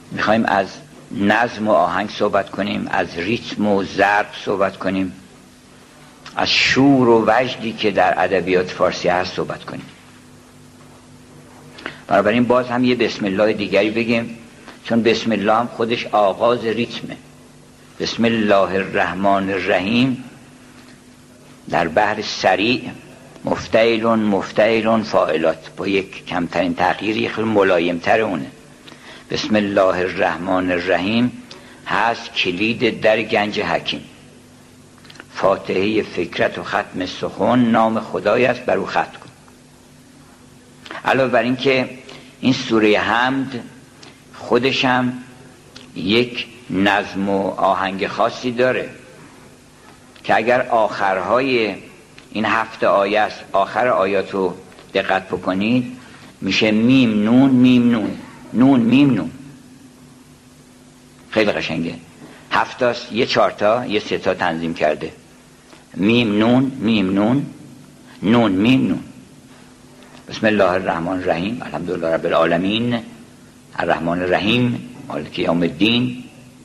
میخوایم از نظم و آهنگ صحبت کنیم، از ریتم و ضرب صحبت کنیم، از شور و وجدی که در ادبیات فارسی هست صحبت کنیم. بنابراین باز هم یه بسم الله دیگری بگیم، چون بسم الله هم خودش آغاز ریتمه. بسم الله الرحمن الرحیم در بحر سریع مفتعلون فاعلات با یک کمترین تغییری خیلی ملایمتر اونه. بسم الله الرحمن الرحیم هست کلید در گنج حکیم. فاتحه فکرت و ختم سخن نام خدای است بر او ختم کن. علاوه بر این که این سوره حمد خودش هم یک نظم و آهنگ خاصی داره که اگر آخرهای این 7 آیه است، آخر آیات رو دقت بکنید میشه میم نون میم نون نون میم نون. خیلی قشنگه. 7 است، یه 4 تا یه 3 تا تنظیم کرده. میم نون میم نون نون میم نون. بسم الله الرحمن الرحیم الحمدلله رب العالمین الرحمن الرحیم مالک یوم الدین.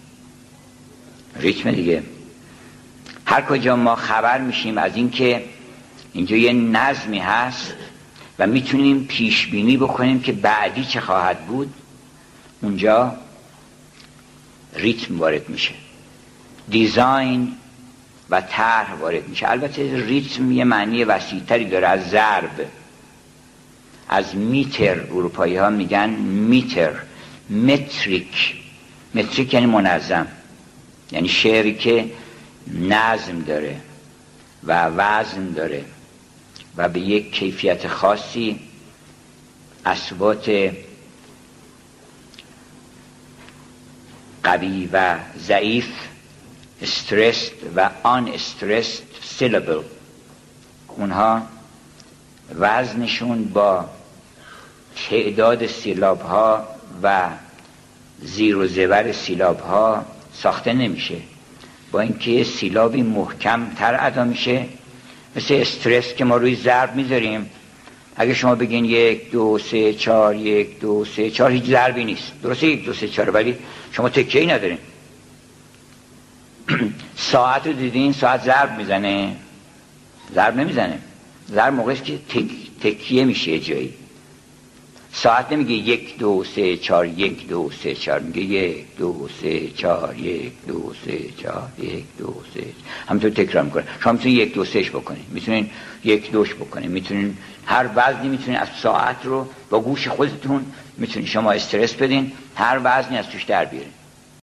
ریتم دیگه. هر کجا ما خبر میشیم از این که اینجا یه نظمی هست و میتونیم پیش بینی بکنیم که بعدی چه خواهد بود، اونجا ریتم وارد میشه، دیزاین و طرح وارد میشه. البته ریتم یه معنی وسیع‌تری داره از ضرب، از میتر. اروپایی ها میگن میتر، متریک. متریک یعنی منظم، یعنی شعری که نظم داره و وزن داره و به یک کیفیت خاصی اصوات قوی و ضعیف، استرسد و آن استرسد سیلابل، اونها وزنشون با تعداد سیلاب ها و زیر و زبر سیلاب ها ساخته نمیشه، با اینکه سیلابی محکم تر ادا میشه. مثل استرس که ما روی ضرب میذاریم، اگه شما بگین 1 2 3 4 1 2 3 4 هیچ ضربی نیست، درسته 1 2 3 4 ولی شما تکیه‌ای ندارین. ساعت رو دیدین ساعت ضرب میزنه؟ ضرب نمیزنه. ضرب موقعی که تکیه میشه یه جایی. ساعت نمیگه 1 2 3 4 1 2 3 4، میگه 1 2 3 4 1 2 3 4 1 2 3. همینطور تکرار میکنه. شما میتونید 1 2 3 بکنید، میتونید 1 2 بکنید، میتونید هر وزنی میتونید از ساعت رو با گوش خودتون میتونید شما استرس بدین، هر وزنی از توش در بیارید.